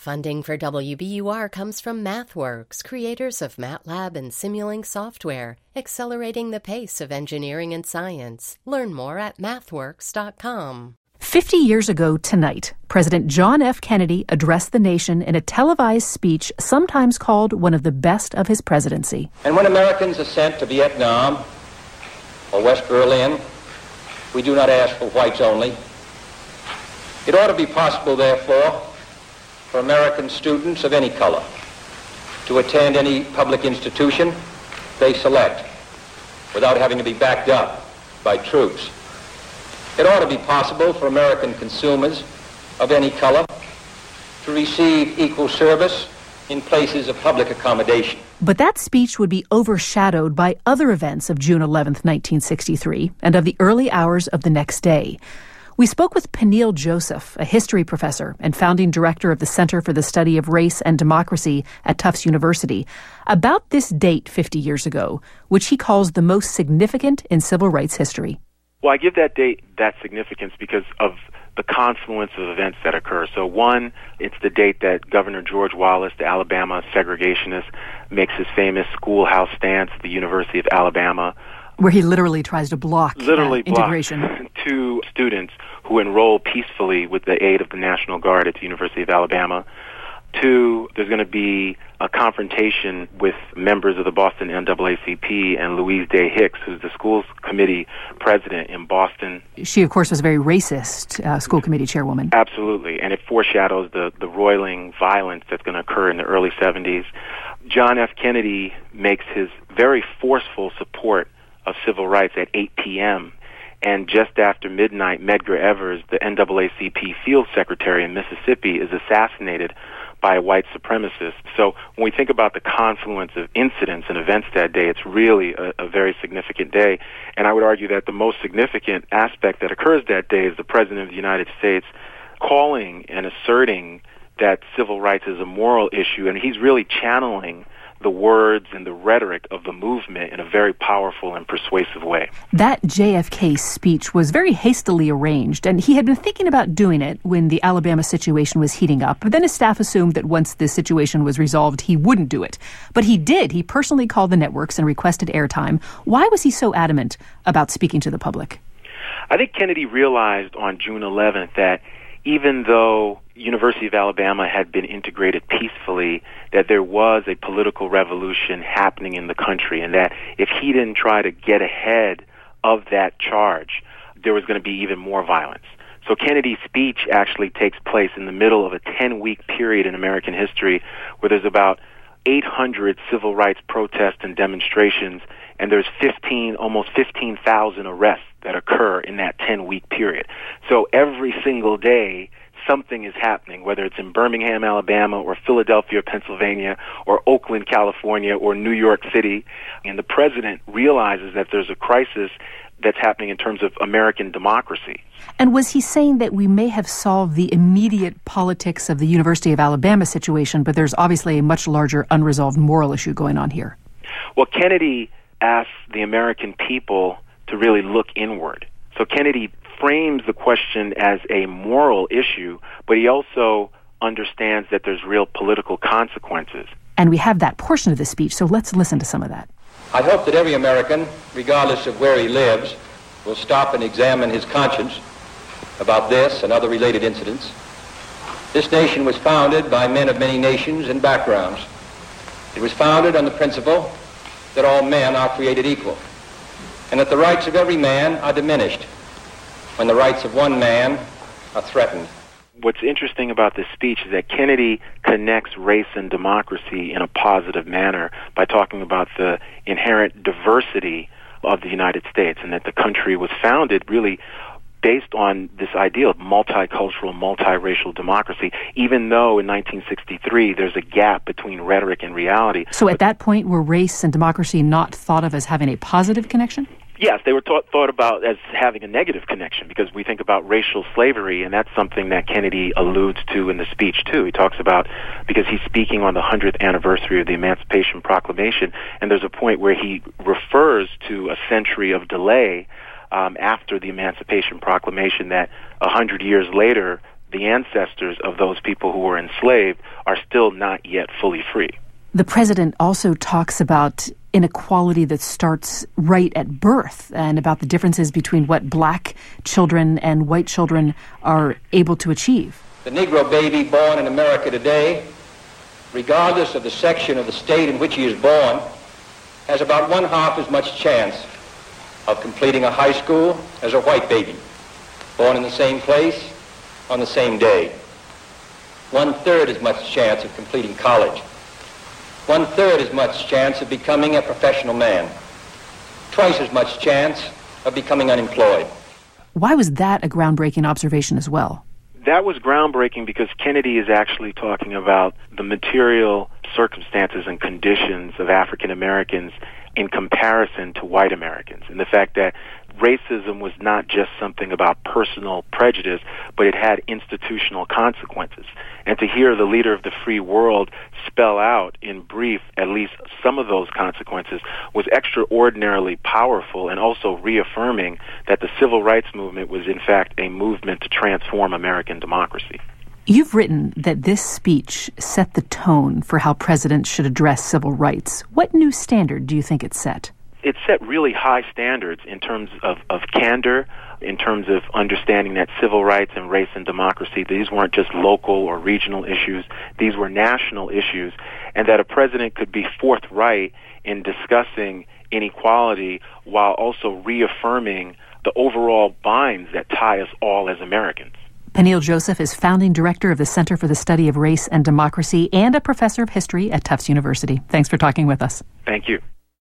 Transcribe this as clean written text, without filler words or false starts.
Funding for WBUR comes from MathWorks, creators of MATLAB and Simulink software, accelerating the pace of engineering and science. Learn more at mathworks.com. 50 years ago tonight, President John F. Kennedy addressed the nation in a televised speech sometimes called one of the best of his presidency. And when Americans are sent to Vietnam or West Berlin, we do not ask for whites only. It ought to be possible, therefore, for American students of any color to attend any public institution they select without having to be backed up by troops. It ought to be possible for American consumers of any color to receive equal service in places of public accommodation. But that speech would be overshadowed by other events of June 11th, 1963, and of the early hours of the next day. We spoke with Peniel Joseph, a history professor and founding director of the Center for the Study of Race and Democracy at Tufts University, about this date 50 years ago, which he calls the most significant in civil rights history. Well, I give that date that significance because of the confluence of events that occur. So one, it's the date that Governor George Wallace, the Alabama segregationist, makes his famous schoolhouse stance at the University of Alabama, where he literally tries to block integration. Two students who enroll peacefully with the aid of the National Guard at the University of Alabama. Two, there's going to be a confrontation with members of the Boston NAACP and Louise Day Hicks, who's the schools committee president in Boston. She, of course, was a very racist school committee chairwoman. Absolutely, and it foreshadows the roiling violence that's going to occur in the early 70s. John F. Kennedy makes his very forceful support of civil rights at 8 p.m., and just after midnight, Medgar Evers, the NAACP field secretary in Mississippi, is assassinated by a white supremacist. So when we think about the confluence of incidents and events that day, it's really a very significant day. And I would argue that the most significant aspect that occurs that day is the President of the United States calling and asserting that civil rights is a moral issue, and he's really channeling the words and the rhetoric of the movement in a very powerful and persuasive way. That JFK speech was very hastily arranged, and he had been thinking about doing it when the Alabama situation was heating up. But then his staff assumed that once the situation was resolved, he wouldn't do it. But he did. He personally called the networks and requested airtime. Why was he so adamant about speaking to the public? I think Kennedy realized on June 11th that even though University of Alabama had been integrated peacefully, that there was a political revolution happening in the country, and that if he didn't try to get ahead of that charge, there was going to be even more violence. So Kennedy's speech actually takes place in the middle of a 10-week period in American history where there's about 800 civil rights protests and demonstrations, and there's almost 15,000 arrests that occur in that 10-week period. So every single day, something is happening, whether it's in Birmingham, Alabama, or Philadelphia, Pennsylvania, or Oakland, California, or New York City. And the president realizes that there's a crisis that's happening in terms of American democracy. And was he saying that we may have solved the immediate politics of the University of Alabama situation, but there's obviously a much larger unresolved moral issue going on here? Well, Kennedy asked the American people to really look inward. So Kennedy frames the question as a moral issue, but he also understands that there's real political consequences. And we have that portion of the speech, so let's listen to some of that. I hope that every American, regardless of where he lives, will stop and examine his conscience about this and other related incidents. This nation was founded by men of many nations and backgrounds. It was founded on the principle that all men are created equal, and that the rights of every man are diminished when the rights of one man are threatened. What's interesting about this speech is that Kennedy connects race and democracy in a positive manner by talking about the inherent diversity of the United States, and that the country was founded really based on this idea of multicultural, multiracial democracy, even though in 1963 there's a gap between rhetoric and reality. So at that point, were race and democracy not thought of as having a positive connection? Yes, they were thought about as having a negative connection, because we think about racial slavery, and that's something that Kennedy alludes to in the speech, too. He talks about, because he's speaking on the 100th anniversary of the Emancipation Proclamation, and there's a point where he refers to a century of delay after the Emancipation Proclamation, that 100 years later, the ancestors of those people who were enslaved are still not yet fully free. The president also talks about inequality that starts right at birth and about the differences between what black children and white children are able to achieve. The Negro baby born in America today, regardless of the section of the state in which he is born, has about 1/2 as much chance of completing a high school as a white baby, born in the same place on the same day. 1/3 as much chance of completing college. 1/3 as much chance of becoming a professional man. Twice as much chance of becoming unemployed. Why was that a groundbreaking observation as well? That was groundbreaking because Kennedy is actually talking about the material circumstances and conditions of African Americans in comparison to white Americans, and the fact that racism was not just something about personal prejudice, but it had institutional consequences. And to hear the leader of the free world spell out in brief at least some of those consequences was extraordinarily powerful, and also reaffirming that the civil rights movement was in fact a movement to transform American democracy. You've written that this speech set the tone for how presidents should address civil rights. What new standard do you think it set? It set really high standards in terms of candor, in terms of understanding that civil rights and race and democracy, these weren't just local or regional issues, these were national issues, and that a president could be forthright in discussing inequality while also reaffirming the overall binds that tie us all as Americans. Peniel Joseph is founding director of the Center for the Study of Race and Democracy and a professor of history at Tufts University. Thanks for talking with us. Thank you.